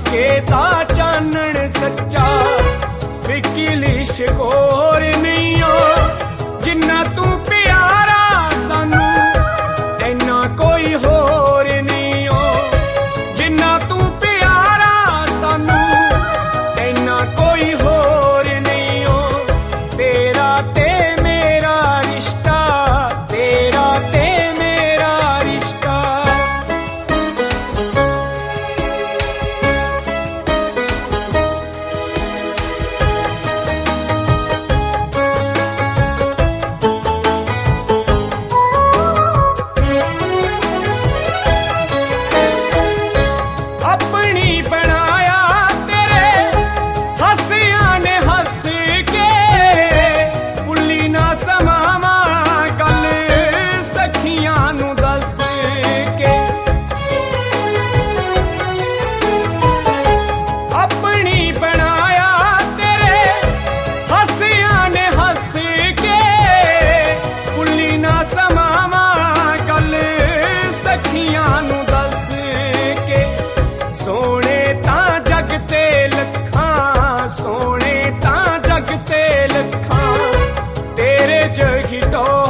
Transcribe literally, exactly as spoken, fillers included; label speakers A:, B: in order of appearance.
A: के ता चानण सच्चा विकी लिशकोर नहीं हो जिन्ना तू प्यारा सानू ऐना कोई होर नहीं हो जिन्ना तू प्यारा सानू ऐना कोई होर नहीं हो तेरा ते मेरा रिश्ता तेरा ते मेरा रिश्ता अपनी बनाया तेरे हसिया ने हस के पुली ना समावा गल सखियां नू दस के अपनी बनाया तेरे हसिया ने हस के पुली ना समावा गल सखियां नू दस के सोने ता जगते लखां सोने ता जगते लखां तेरे जगी टो